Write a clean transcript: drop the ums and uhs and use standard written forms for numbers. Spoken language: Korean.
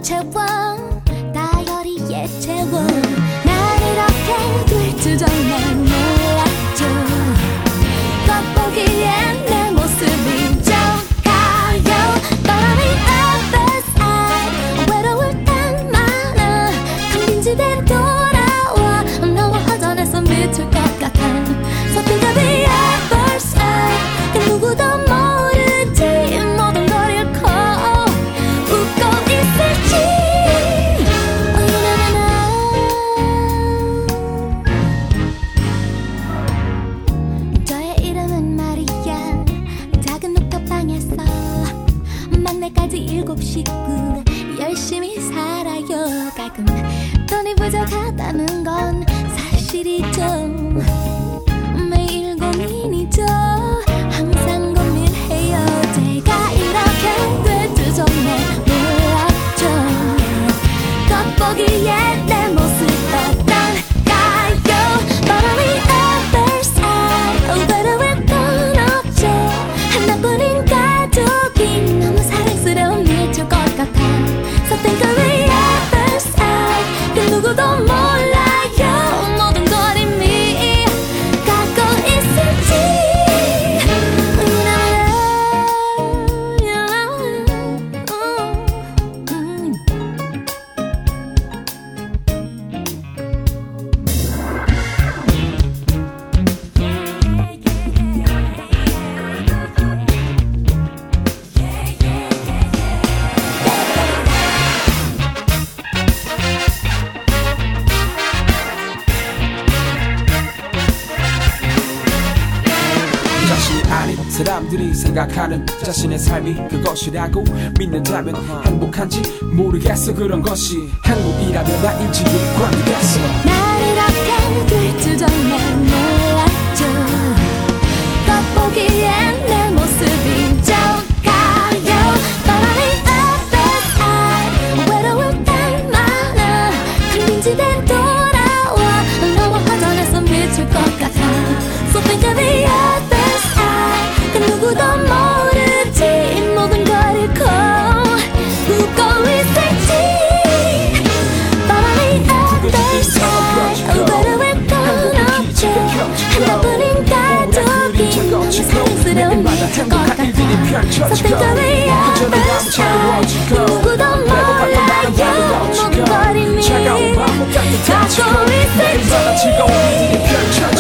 채워 다이어리에 채워 난 이렇게 될 줄 정말 몰랐죠. 겉보기엔 내 모습이 좋아요. 바람이 other side 외로울 땐 많아. 텅빈 집에 돌아와 너무 허전해서 미칠 것 같아. So think of the other side. 그 누구도 모르지 모든 걸 잃고 웃고 있을지. 저의 이름은 마리아. 작은 옥탑방에서 막내까지 7 식구 열심히 살아요. 가끔 돈이 부족하다는 건 사실이죠. 매일 고민이죠. 항상 고민해요. 제가 이렇게 될 줄 정말 몰랐죠. 겉보기에 내 모습 어떤가요? 바람이 other side 외로울 건 없죠. 하나뿐인 가족이 너무 사랑스러운 미칠 것 같아. So think of the other side. 그 누구도 몰라요 모든 걸 이미 갖고 있을지. 자신이 아닌 사람들이 생각하는 자신의 삶이 그것이라고 믿는다면 행복한지 모르겠어. 그런 것이 행복이라면 나인지 관계겠어. 난 이렇게 될 줄 정말 몰랐죠. 겉보기엔 내 모습이 좋아요. 바람이 other side 외로울 땐 많아. 텅빈 집에 돌아와 너무 허전해서 미칠 것 같아. So think of the other side. 그 누구도 모르지 모든 걸 잃고 웃고 있을지. 바람이 other side 외로울 건 없죠. 하나뿐인 가족이 너무 사랑스러운 미칠 것 같아. So think of the other side. 그 누구도 몰라요 모든 걸 이미 갖고 있을지.